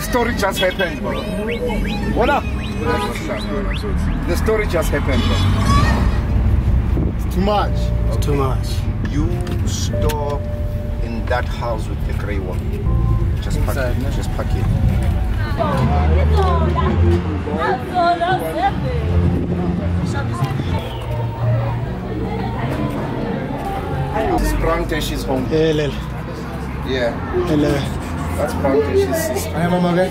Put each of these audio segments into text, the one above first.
story just happened, bro. Voila. The story just happened, bro. It's too much. It's too much. You stop in that house with the grey one. Just pack it. Just pack it. This is Brantesh's home. Hello. Yeah. Hello. That's Brantesh's sister. I am Mama guy.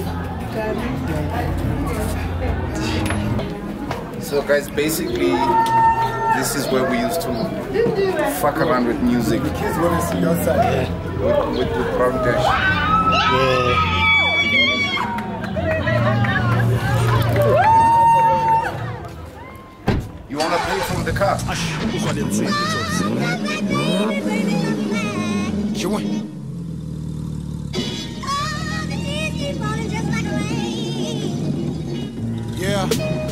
So guys, basically, this is where we used to fuck around with music. The kids want to see your side. With Brantesh. Yeah. You wanna play from the car? Yeah.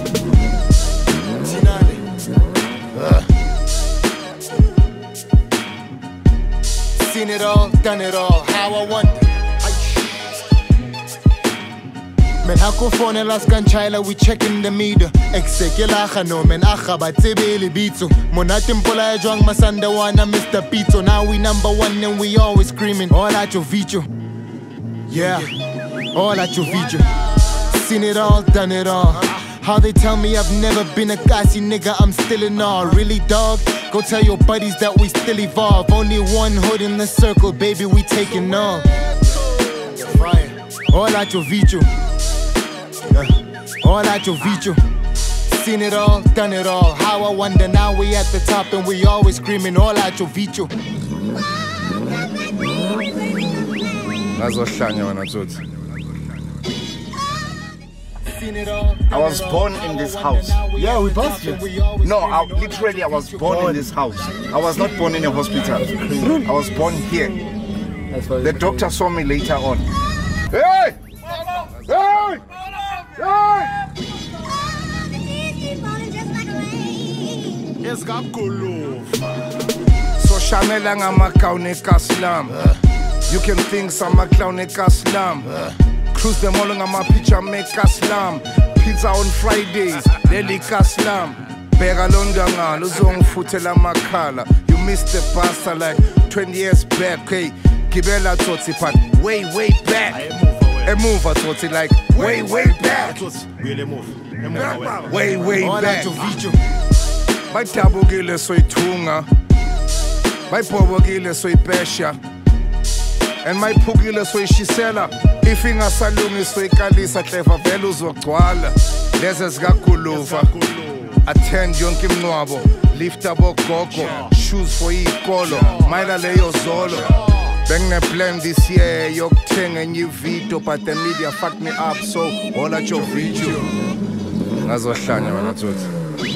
Seen it all, done it all, how I want it. Men hakufonela skanchayela, we checking the meter. Exekela khano men akha ba tsebele bitso. Monate mpola ya jwang masanda wana Mr. Pizzo. Now we number one and we always screaming all at your video. Yeah, all at your video. Seen it all, done it all. How they tell me I've never been a gassy nigga, I'm still in awe. Really, dog? Go tell your buddies that we still evolve. Only one hood in the circle, baby, we taking off. All at your video. All at your video. Seen it all, done it all. How I wonder, now we at the top and we always screaming all at your video. I was born in this house. Yeah, we passed you. No, I was born in this house. I was not born in a hospital. I was born here. The doctor saw me later on. Hey! Hey! Hey! So Chanel ngama clown kaslam. You can think some clown kaslam. Cruise them all on my picture, make a slam. Pizza on Fridays, daily kaslam. Bega londanga, luzong futela makala. You missed the pasta like 20 years back. Hey, Gibela toti pat, way back. A move at toti like way back. Way back. My tabogile soy tunga. My pobogile soy pesha. And my pugile soy shisela. Ifinga salungi soy kalisa clever velu zogcwala. Leze zikakuluva. Attend yonke imnwabo. Lift up gogo. Shoes for ikolo. Mayla leyo zolo. Bang plan this year. Yokuthenga enye video, but the media fucked me up, so all at your video. Ngazohlanya wena tsotsi.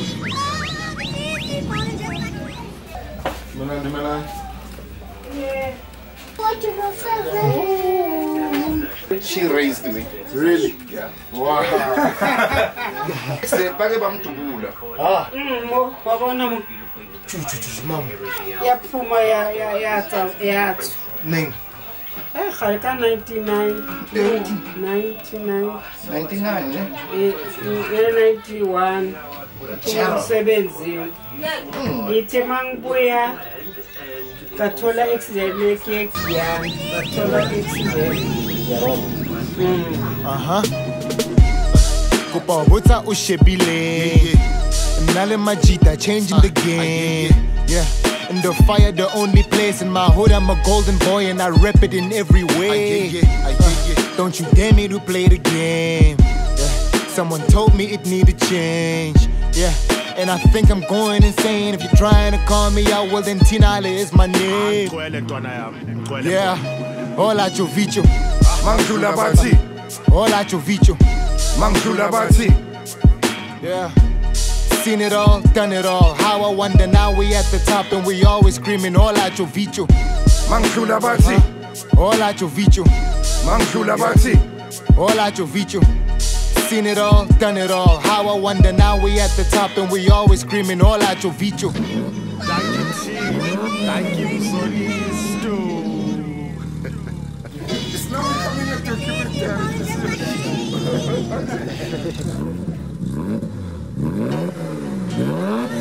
She raised me. Really? Yeah. Wow. Bake bamdubula. Ah. Wabona mo. Mama. Yaphuma yathi. Ning. Khale ka 99. 99, ne? 91. Umsebenzi. Ithe mangibuya kathola accident ekuyekuyani. Kathola accident. Kupa botsa ushebile. Nale majita changing the game. Yeah. In the fire, the only place in my hood, I'm a golden boy and I rep it in every way. Don't you dare me to play the game. Yeah. Someone told me it needed change. Yeah. And I think I'm going insane. If you're trying to call me out, well then Tinale is my name. Yeah. All at your video. Mangdula bati. All at your video. Mangdula bati. Yeah. Seen it all, done it all. How I wonder, now we at the top and we always screaming all at your video. Mangdula bati. All at your video. Mangdula bati. All at your video. Seen it all, done it all. How I wonder, now we at the top and we always screaming all at your video. Thank you, Solisto. It's not becoming a documentary. Okay.